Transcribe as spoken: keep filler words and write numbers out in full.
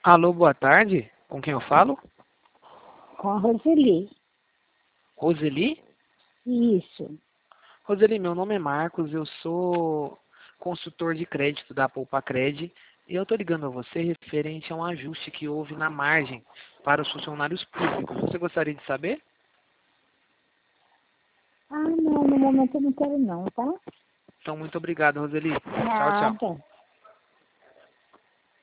Alô, boa tarde. Com quem eu falo? Com a Roseli. Roseli? Isso. Roseli, meu nome é Marcos, eu sou consultor de crédito da Poupacred e eu estou ligando a você referente a um ajuste que houve na margem para os funcionários públicos. Você gostaria de saber? Ah, não, no momento eu não quero não, tá? Então, muito obrigado, Roseli. Tchau, tchau. Nada.